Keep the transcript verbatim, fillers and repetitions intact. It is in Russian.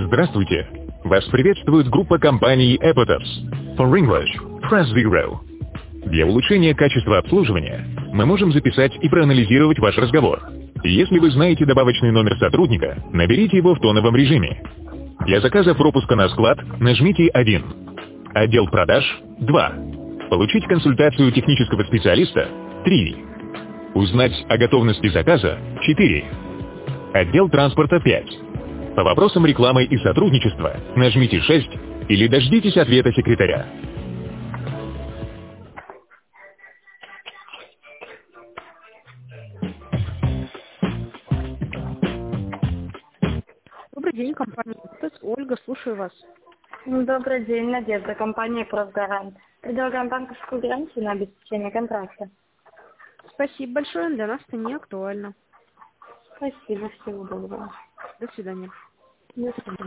Здравствуйте! Вас приветствует группа компаний Epators. For English, press zero. Для улучшения качества обслуживания мы можем записать и проанализировать ваш разговор. Если вы знаете добавочный номер сотрудника, наберите его в тоновом режиме. Для заказа пропуска на склад нажмите один. Отдел продаж – два. Получить консультацию технического специалиста – три. Узнать о готовности заказа – четыре. Отдел транспорта – пять. По вопросам рекламы и сотрудничества нажмите шесть или дождитесь ответа секретаря. Добрый день, компания Ипатос. Ольга, слушаю вас. Добрый день, Надежда, компания «Кросгарант». Предлагаем банковскую гарантию на обеспечение контракта. Спасибо большое, для нас это не актуально. Спасибо, всего доброго. До свидания. До свидания.